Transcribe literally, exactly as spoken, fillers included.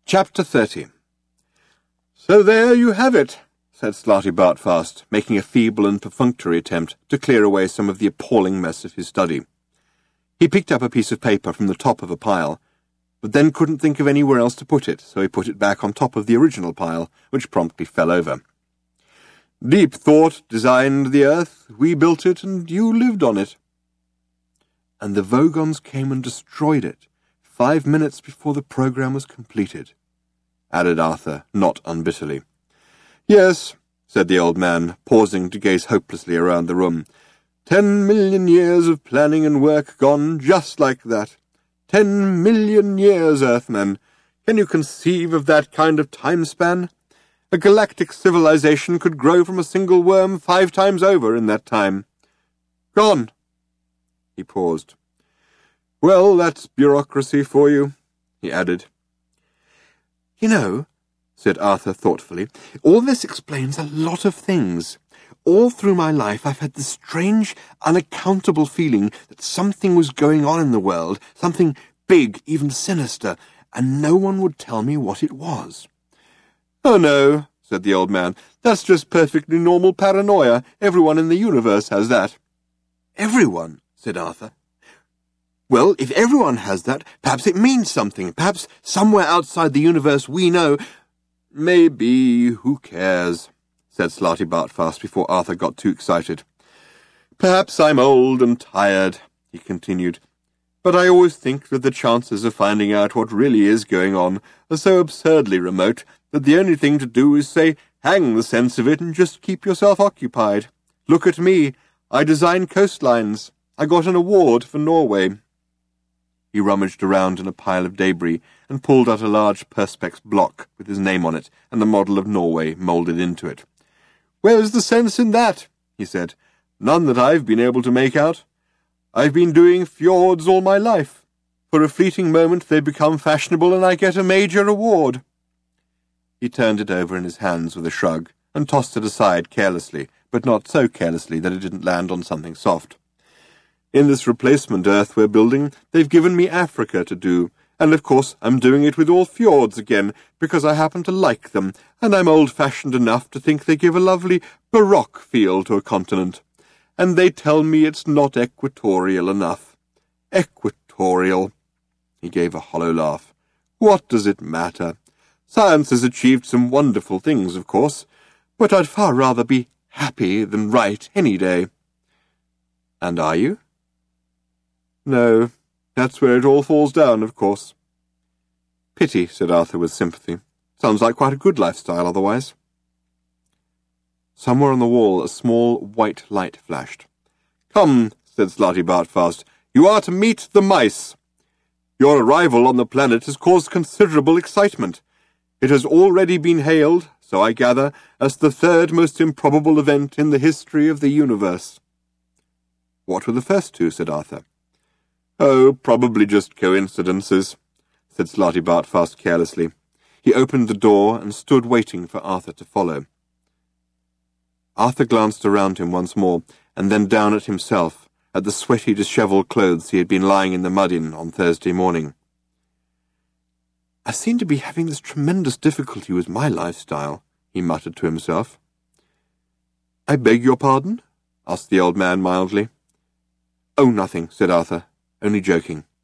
Chapter thirty. "So there you have it," said Slarty Bartfast, making a feeble and perfunctory attempt to clear away some of the appalling mess of his study. He picked up a piece of paper from the top of a pile, but then couldn't think of anywhere else to put it, so he put it back on top of the original pile, which promptly fell over. "Deep Thought designed the earth, we built it, and you lived on it." "And the Vogons came and destroyed it, five minutes before the programme was completed," added Arthur, not unbitterly. "Yes," said the old man, pausing to gaze hopelessly around the room. Ten million years of planning and work gone just like that. Ten million years, Earthmen. Can you conceive of that kind of time span? A galactic civilization could grow from a single worm five times over in that time. Gone." He paused. "Well, that's bureaucracy for you," he added. "You know," said Arthur thoughtfully, "all this explains a lot of things. All through my life I've had this strange, unaccountable feeling that something was going on in the world, something big, even sinister, and no one would tell me what it was." "Oh, no," said the old man. "That's just perfectly normal paranoia. Everyone in the universe has that." "Everyone?" said Arthur. "Well, if everyone has that, perhaps it means something. Perhaps somewhere outside the universe we know—" "Maybe, who cares?" said Slarty Bartfast before Arthur got too excited. "Perhaps I'm old and tired," he continued, "but I always think that the chances of finding out what really is going on are so absurdly remote that the only thing to do is say, hang the sense of it and just keep yourself occupied. Look at me. I design coastlines. I got an award for Norway." He rummaged around in a pile of debris and pulled out a large perspex block with his name on it and the model of Norway moulded into it. "Where's the sense in that?" he said. "None that I've been able to make out. I've been doing fjords all my life. For a fleeting moment they become fashionable and I get a major award." He turned it over in his hands with a shrug and tossed it aside carelessly, but not so carelessly that it didn't land on something soft. "In this replacement Earth we're building, they've given me Africa to do, and of course I'm doing it with all fjords again, because I happen to like them, and I'm old-fashioned enough to think they give a lovely baroque feel to a continent. And they tell me it's not equatorial enough. Equatorial." He gave a hollow laugh. "What does it matter? Science has achieved some wonderful things, of course, but I'd far rather be happy than right any day." "And are you?" "No, that's where it all falls down, of course." "Pity," said Arthur with sympathy. "Sounds like quite a good lifestyle otherwise." Somewhere on the wall a small white light flashed. "Come," said Slarty Bartfast, "you are to meet the mice. Your arrival on the planet has caused considerable excitement. It has already been hailed, so I gather, as the third most improbable event in the history of the universe." "What were the first two?" said Arthur. "Oh, probably just coincidences," said Slarty Bartfast carelessly. He opened the door and stood waiting for Arthur to follow. Arthur glanced around him once more, and then down at himself, at the sweaty, dishevelled clothes he had been lying in the mud in on Thursday morning. "I seem to be having this tremendous difficulty with my lifestyle," he muttered to himself. "I beg your pardon?" asked the old man mildly. "Oh, nothing," said Arthur. "Only joking."